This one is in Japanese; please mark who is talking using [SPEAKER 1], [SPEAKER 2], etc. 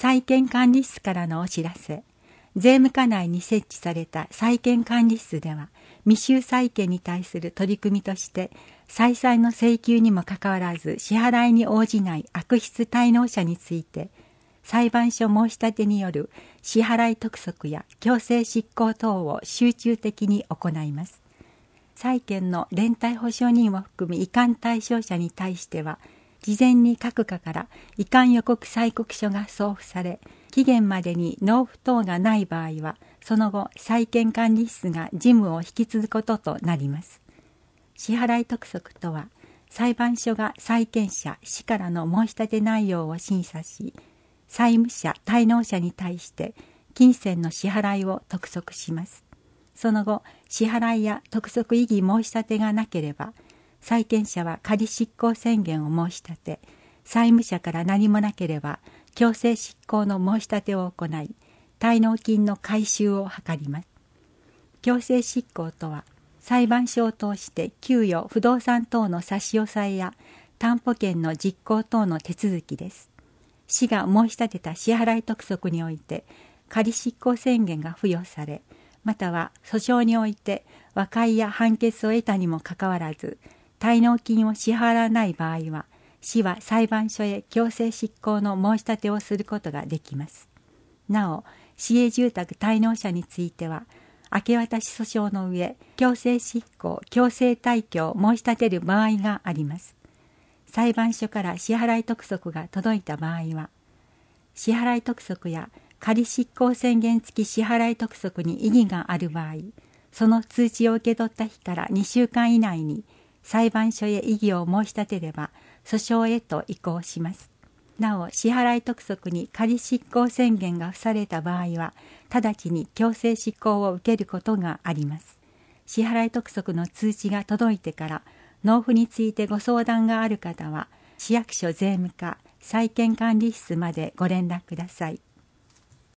[SPEAKER 1] 債権管理室からのお知らせ。税務課内に設置された債権管理室では、未収債権に対する取り組みとして、債債の請求にもかかわらず支払いに応じない悪質滞納者について、裁判所申し立てによる支払い督促や強制執行等を集中的に行います。債権の連帯保証人を含む移管対象者に対しては、事前に各課から移管予告催告書が送付され、期限までに納付等がない場合は、その後、債権管理室が事務を引き継ぐこととなります。支払い督促とは、裁判所が債権者、市からの申し立て内容を審査し、債務者、滞納者に対して金銭の支払いを督促します。その後、支払いや督促異議申し立てがなければ、債権者は仮執行宣言を申し立て、債務者から何もなければ、強制執行の申し立てを行い、滞納金の回収を図ります。強制執行とは、裁判所を通して給与、不動産等の差し押さえや担保権の実行等の手続きです。市が申し立てた支払い督促において、仮執行宣言が付与され、または訴訟において和解や判決を得たにもかかわらず、滞納金を支払わない場合は、市は裁判所へ強制執行の申し立てをすることができます。なお、市営住宅滞納者については、明け渡し訴訟の上、強制執行、強制退去を申し立てる場合があります。裁判所から支払い督促が届いた場合は、支払い督促や仮執行宣言付き支払い督促に異議がある場合、その通知を受け取った日から2週間以内に裁判所へ異議を申し立てれば、訴訟へと移行します。なお、支払い督促に仮執行宣言が付された場合は、直ちに強制執行を受けることがあります。支払い督促の通知が届いてから、納付についてご相談がある方は、市役所税務課債権管理室までご連絡ください。